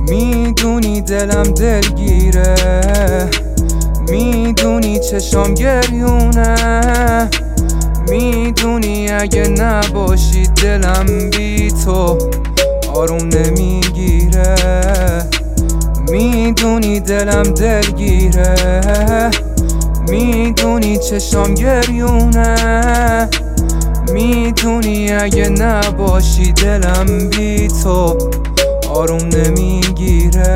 میدونی دلم دلگیره، میدونی چشام گریونه، میدونی اگه نباشی دلم بی تو آروم نمیگیره. میدونی دلم دلگیره، میدونی چشام گریونه، میدونی اگه نباشی دلم بی تو آروم نمیگیره.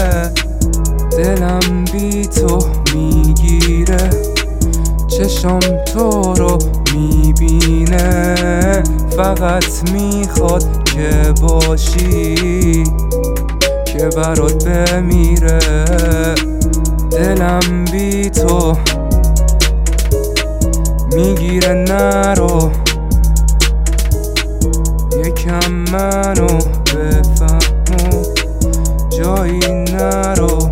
دلم بی تو میگیره، چشم تو رو میبینه، فقط میخواد که باشی که برات بمیره. دلم بی تو میگیره، نرو یکم منو بفهم و جایی نرو.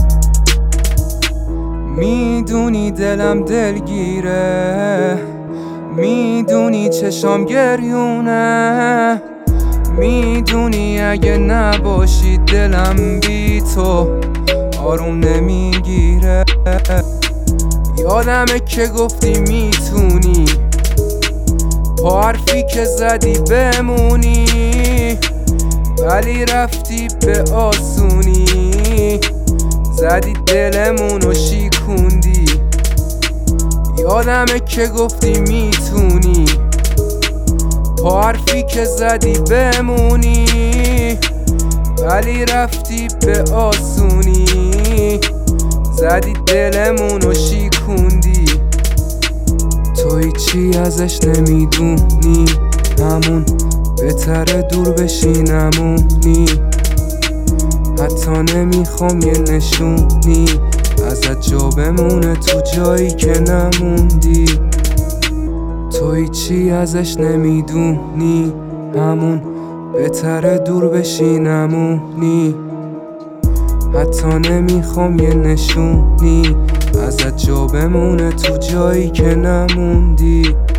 میدونی دلم دلگیره، میدونی چشام گریونه، میدونی اگه نباشی دلم بی تو آروم نمیگیره. یادمه که گفتی میتونی، با حرفی که زدی بمونی، ولی رفتی به آسونی، زدی دلمونو شیکوندی. یادمه که گفتی میتونی، با حرفی که زدی بمونی، ولی رفتی به آسونی، زدی دلمونو شیکوندی. توی چی ازش نمیدونی، همون بهتره دور بشی نمونی. حتی نمیخوام یه نشونی ازت جا بمونه تو جایی که نموندی. توی چی ازش نمیدونی، همون بهتره دور بشی نمونی. حتی نمیخوام یه نشونی ازت جا بمونه تو جایی که نموندی.